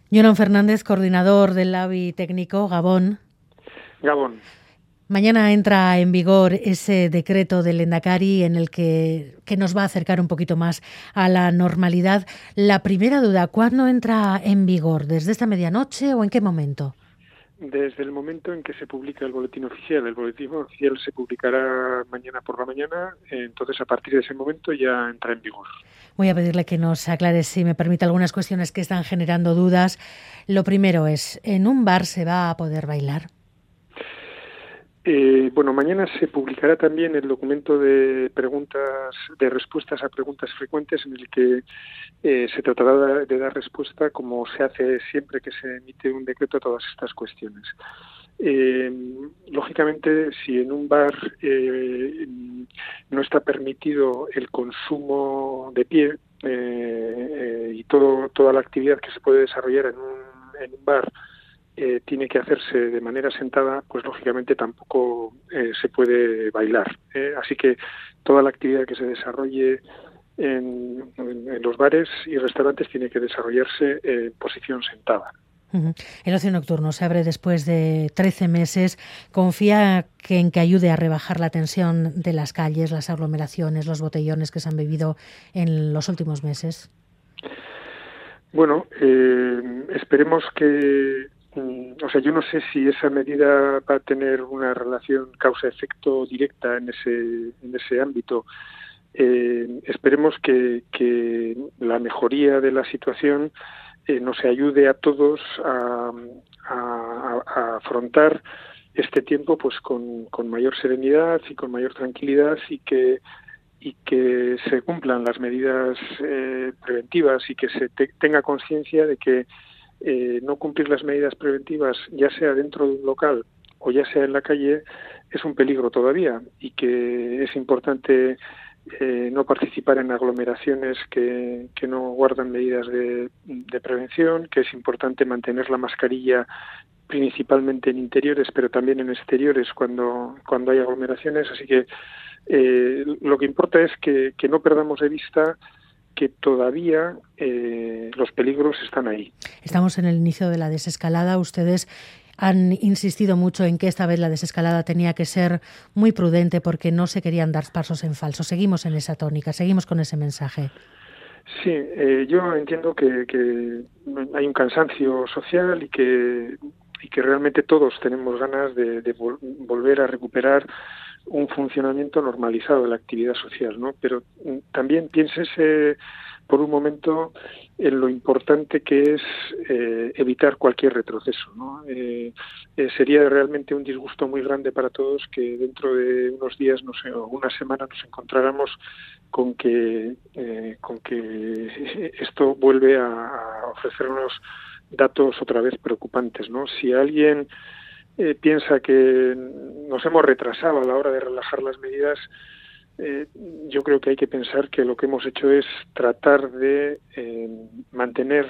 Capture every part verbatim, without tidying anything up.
Jonan Fernández, coordinador del Labi Técnico, Gabón. Gabón. Mañana entra en vigor ese decreto del Lehendakari en el que, que nos va a acercar un poquito más a la normalidad. La primera duda, ¿cuándo entra en vigor? ¿Desde esta medianoche o en qué momento? Desde el momento en que se publica el boletín oficial. El boletín oficial se publicará mañana por la mañana, entonces a partir de ese momento ya entra en vigor. Voy a pedirle que nos aclare, si me permite, algunas cuestiones que están generando dudas. Lo primero es, ¿en un bar se va a poder bailar? Eh, bueno, mañana se publicará también el documento de preguntas, de respuestas a preguntas frecuentes, en el que eh, se tratará de dar respuesta, como se hace siempre que se emite un decreto, a todas estas cuestiones. Eh, lógicamente, si en un bar eh, no está permitido el consumo de pie eh, eh, y todo, toda la actividad que se puede desarrollar en un, en un bar Eh, tiene que hacerse de manera sentada, pues lógicamente tampoco eh, se puede bailar. ¿eh? Así que toda la actividad que se desarrolle en, en, en los bares y restaurantes tiene que desarrollarse en posición sentada. Uh-huh. El ocio nocturno se abre después de trece meses. ¿Confía que en que ayude a rebajar la tensión de las calles, las aglomeraciones, los botellones que se han vivido en los últimos meses? Bueno, eh, esperemos que O sea, yo no sé si esa medida va a tener una relación causa-efecto directa en ese en ese ámbito. Eh, esperemos que, que la mejoría de la situación eh, nos ayude a todos a, a, a afrontar este tiempo pues con, con mayor serenidad y con mayor tranquilidad, y que y que se cumplan las medidas eh, preventivas, y que se te, tenga conciencia de que Eh, no cumplir las medidas preventivas, ya sea dentro de un local o ya sea en la calle, es un peligro todavía, y que es importante eh, no participar en aglomeraciones que, que no guardan medidas de, de prevención, que es importante mantener la mascarilla principalmente en interiores, pero también en exteriores cuando, cuando hay aglomeraciones. Así que eh, lo que importa es que, que no perdamos de vista que todavía eh, los peligros están ahí. Estamos en el inicio de la desescalada. Ustedes han insistido mucho en que esta vez la desescalada tenía que ser muy prudente porque no se querían dar pasos en falso. Seguimos en esa tónica, seguimos con ese mensaje. Sí, eh, yo entiendo que, que hay un cansancio social y que, y que realmente todos tenemos ganas de, de vol- volver a recuperar un funcionamiento normalizado de la actividad social, ¿no? Pero también piénsese por un momento en lo importante que es eh, evitar cualquier retroceso, ¿no? Eh, eh, sería realmente un disgusto muy grande para todos que dentro de unos días, no sé, o una semana, nos encontráramos con que eh, con que esto vuelve a, a ofrecernos datos otra vez preocupantes, ¿no? Si alguien eh, piensa que nos hemos retrasado a la hora de relajar las medidas, eh, yo creo que hay que pensar que lo que hemos hecho es tratar de eh, mantener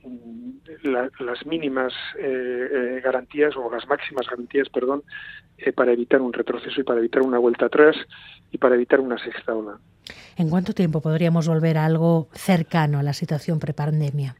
la, las mínimas eh, eh, garantías, o las máximas garantías, perdón, eh, para evitar un retroceso y para evitar una vuelta atrás y para evitar una sexta ola. ¿En cuánto tiempo podríamos volver a algo cercano a la situación prepandemia?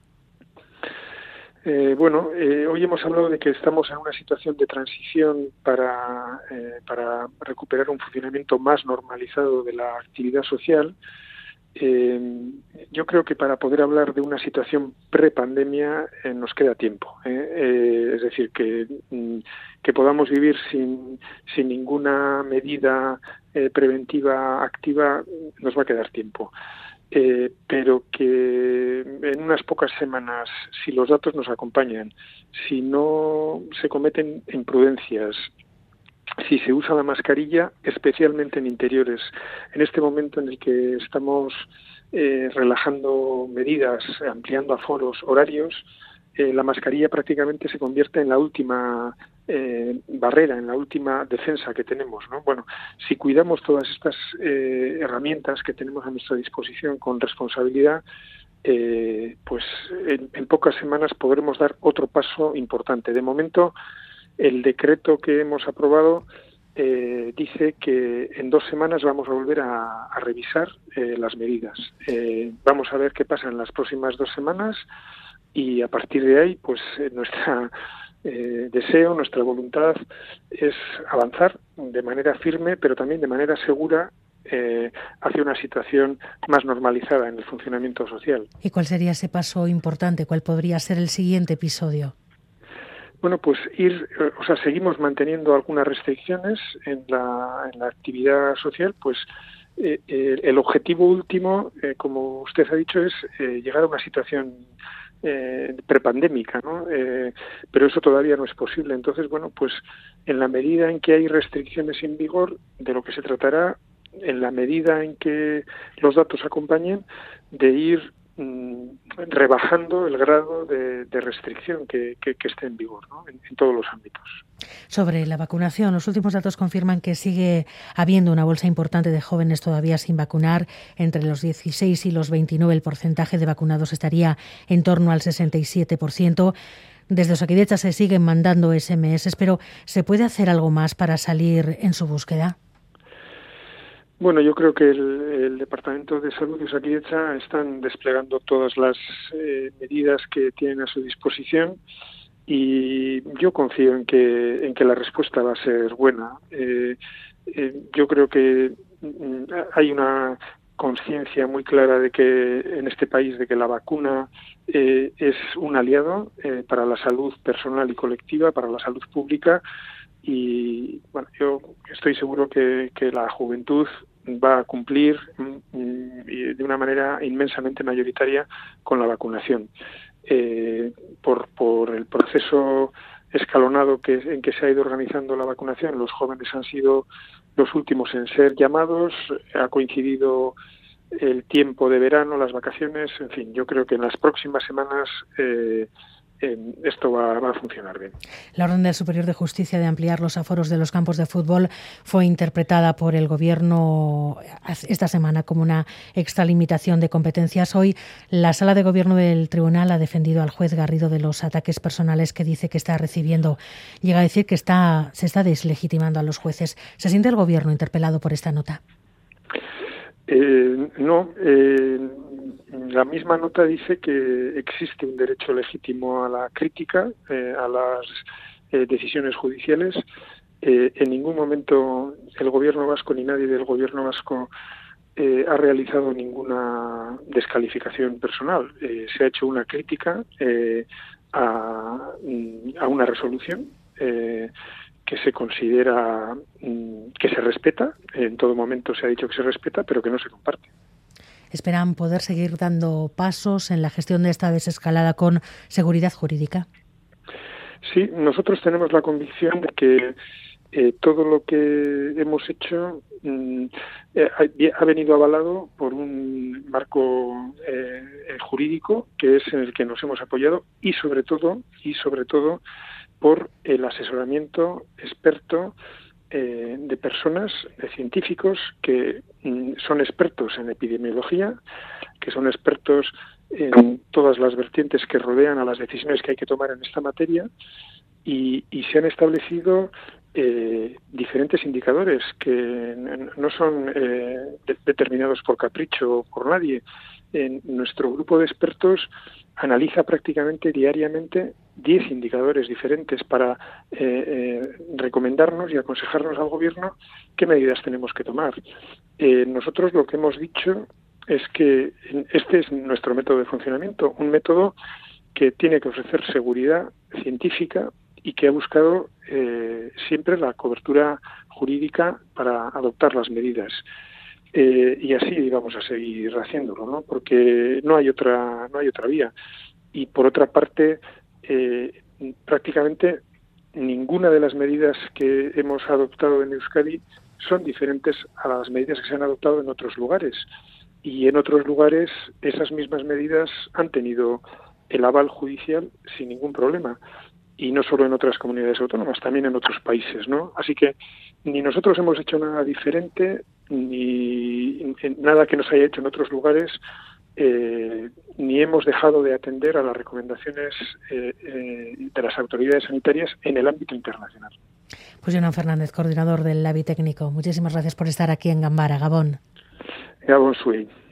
Eh, bueno, eh, hoy hemos hablado de que estamos en una situación de transición para, eh, para recuperar un funcionamiento más normalizado de la actividad social. Eh, yo creo que para poder hablar de una situación prepandemia eh, nos queda tiempo. ¿eh? Eh, es decir, que, que podamos vivir sin, sin ninguna medida eh, preventiva activa nos va a quedar tiempo. Eh, pero que en unas pocas semanas, si los datos nos acompañan, si no se cometen imprudencias, si se usa la mascarilla, especialmente en interiores, en este momento en el que estamos eh, relajando medidas, ampliando aforos, horarios, eh, la mascarilla prácticamente se convierte en la última eh, barrera, en la última defensa que tenemos, ¿no? Bueno, si cuidamos todas estas eh, herramientas que tenemos a nuestra disposición con responsabilidad, eh, pues en, en pocas semanas podremos dar otro paso importante. De momento, el decreto que hemos aprobado eh, dice que en dos semanas vamos a volver a, a revisar eh, las medidas. Eh, vamos a ver qué pasa en las próximas dos semanas. y a partir de ahí, pues nuestra eh, deseo, nuestra voluntad es avanzar de manera firme, pero también de manera segura eh, hacia una situación más normalizada en el funcionamiento social. ¿Y cuál sería ese paso importante? ¿Cuál podría ser el siguiente episodio? Bueno, pues ir, o sea, seguimos manteniendo algunas restricciones en la, en la actividad social, pues eh, eh, el objetivo último, eh, como usted ha dicho, es eh, llegar a una situación eh, prepandémica, ¿no? Eh, pero eso todavía no es posible. Entonces, bueno, pues en la medida en que hay restricciones en vigor, de lo que se tratará, en la medida en que los datos acompañen, de ir rebajando el grado de, de restricción que, que, que esté en vigor, ¿no? en, en todos los ámbitos. Sobre la vacunación, los últimos datos confirman que sigue habiendo una bolsa importante de jóvenes todavía sin vacunar. Entre los dieciséis y los veintinueve el porcentaje de vacunados estaría en torno al sesenta y siete por ciento. Desde Osakidetza se siguen mandando ese eme ese, pero ¿se puede hacer algo más para salir en su búsqueda? Bueno, yo creo que el, el Departamento de Salud de Osakidetza están desplegando todas las eh, medidas que tienen a su disposición y yo confío en que en que la respuesta va a ser buena. Eh, eh, yo creo que mm, hay una conciencia muy clara de que en este país de que la vacuna eh, es un aliado eh, para la salud personal y colectiva, para la salud pública. Y bueno, yo estoy seguro que, que la juventud va a cumplir mm, de una manera inmensamente mayoritaria con la vacunación. Eh, por, por el proceso escalonado que, en que se ha ido organizando la vacunación, los jóvenes han sido los últimos en ser llamados, ha coincidido el tiempo de verano, las vacaciones, en fin, yo creo que en las próximas semanas eh, esto va, va a funcionar bien. La orden del Superior de Justicia de ampliar los aforos de los campos de fútbol fue interpretada por el Gobierno esta semana como una extralimitación de competencias. Hoy la Sala de Gobierno del Tribunal ha defendido al juez Garrido de los ataques personales que dice que está recibiendo. Llega a decir que está, se está deslegitimando a los jueces. ¿Se siente el Gobierno interpelado por esta nota? Eh, no, eh, la misma nota dice que existe un derecho legítimo a la crítica, eh, a las eh, decisiones judiciales. Eh, en ningún momento el Gobierno vasco ni nadie del Gobierno vasco eh, ha realizado ninguna descalificación personal. Eh, se ha hecho una crítica eh, a, a una resolución eh, que se considera que se respeta, en todo momento se ha dicho que se respeta, pero que no se comparte. ¿Esperan poder seguir dando pasos en la gestión de esta desescalada con seguridad jurídica? Sí, nosotros tenemos la convicción de que eh, todo lo que hemos hecho mm, eh, ha venido avalado por un marco eh, jurídico que es en el que nos hemos apoyado y sobre todo y sobre todo por el asesoramiento experto eh, de personas, de científicos que mm, son expertos en epidemiología, que son expertos en todas las vertientes que rodean a las decisiones que hay que tomar en esta materia y, y se han establecido eh, diferentes indicadores que no son eh, de, determinados por capricho o por nadie. En nuestro grupo de expertos analiza prácticamente diariamente diez indicadores diferentes para eh, eh, recomendarnos y aconsejarnos al Gobierno qué medidas tenemos que tomar. Eh, nosotros lo que hemos dicho es que este es nuestro método de funcionamiento, un método que tiene que ofrecer seguridad científica y que ha buscado eh, siempre la cobertura jurídica para adoptar las medidas. Eh, y así vamos a seguir haciéndolo, ¿no? Porque no hay otra no hay otra vía. Y por otra parte, eh, prácticamente ninguna de las medidas que hemos adoptado en Euskadi son diferentes a las medidas que se han adoptado en otros lugares. Y en otros lugares esas mismas medidas han tenido el aval judicial sin ningún problema. Y no solo en otras comunidades autónomas, también en otros países, ¿no? Así que ni nosotros hemos hecho nada diferente, ni nada que nos haya hecho en otros lugares, eh, ni hemos dejado de atender a las recomendaciones eh, eh, de las autoridades sanitarias en el ámbito internacional. Pues Jonan Fernández, coordinador del Labi Técnico, muchísimas gracias por estar aquí en Ganbara, Gabón. Gabón Suey.